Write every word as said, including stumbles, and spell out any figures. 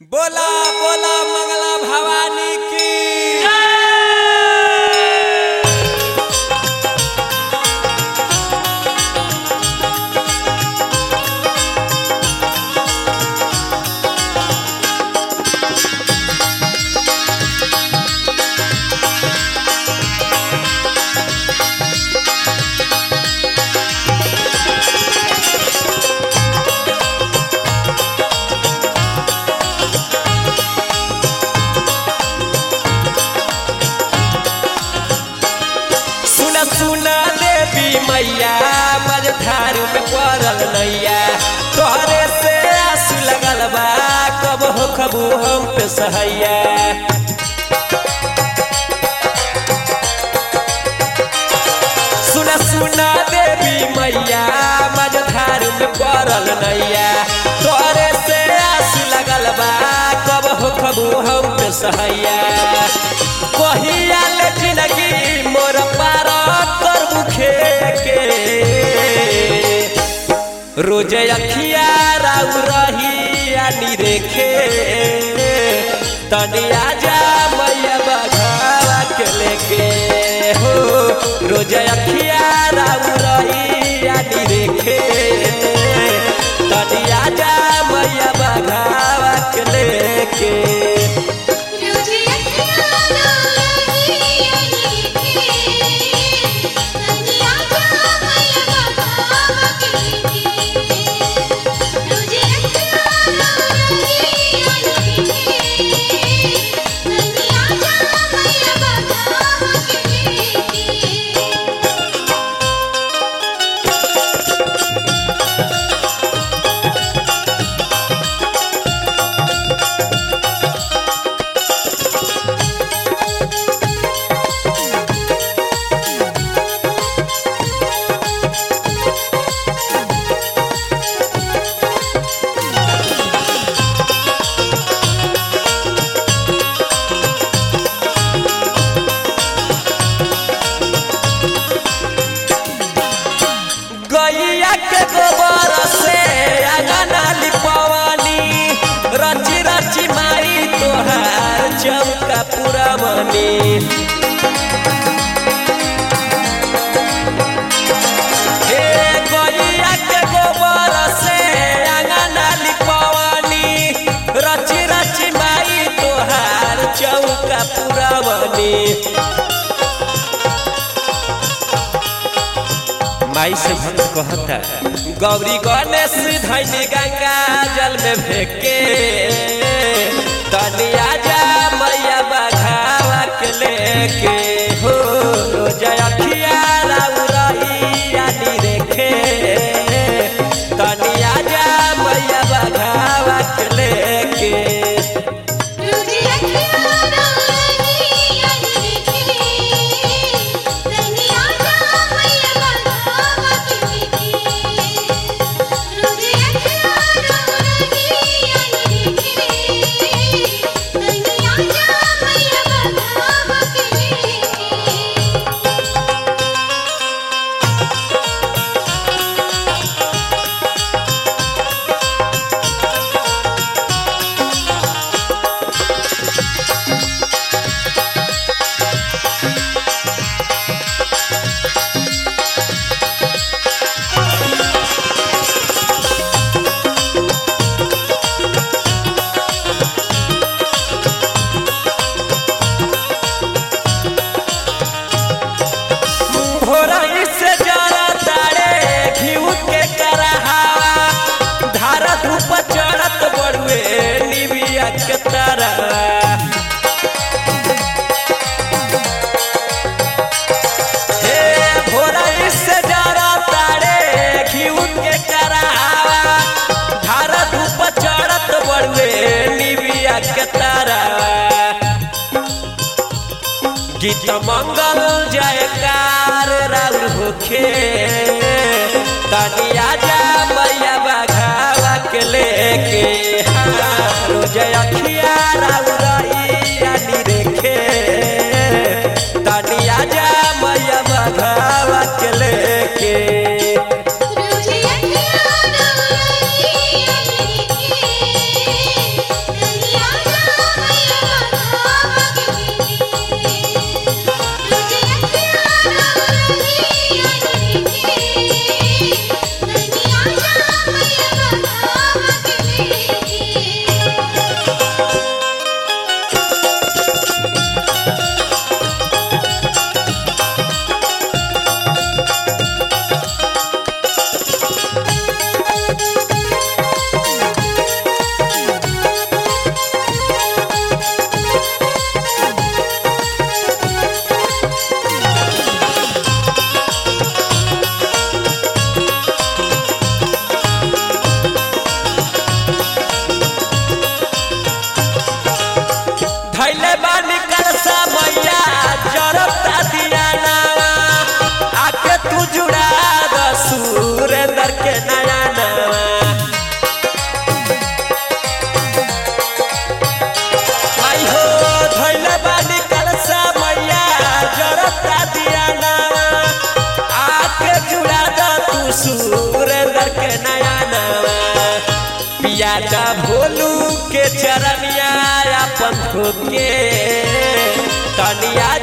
बोला बोला मंगला भवानी की सुना देवी मैया मझधार में पड़ल नैया तोहरे से आस लगल बा कब हो खबू हम पे सहैया। सुना सुना देवी मैया मझधार में पड़ल नैया तोहरे से आस लगल बा कब हो खबू हम पे सहैया। कहिया ले जिंदगी मोर पार कर मुखे के रोज अखिया राउ रही आनी रेखे तनी आजा मैया बघावा के लेके हो रोज अखिया राउ रही आनी रेखे तनी आजा मैया बघावा के लेके। गैया के गोबर से अंगना लिपवानी रची रची माई तोहार चौका पुरवनी। हे गैया के गोबर से अंगना लिपवानी रची रची माई तोहार चौका पुरवनी। माई से भक्त कहता गौरी गणेश धैनी गंगा जल में फेंके तनी आजा मैया बघावा के लेके हो रोज अखिया राउ रही आनी रेखे तनी आजा मैया बघावा के लेके। गीत मंगल जयकार राउर होखे तनी आजा मैया बघावा के लेके रोज अखिया राउ रही आनी रेखे तनी आजा मैया बघावा के लेके। Yeah. कियाटा भोलू के चरनिया अपन के तनिया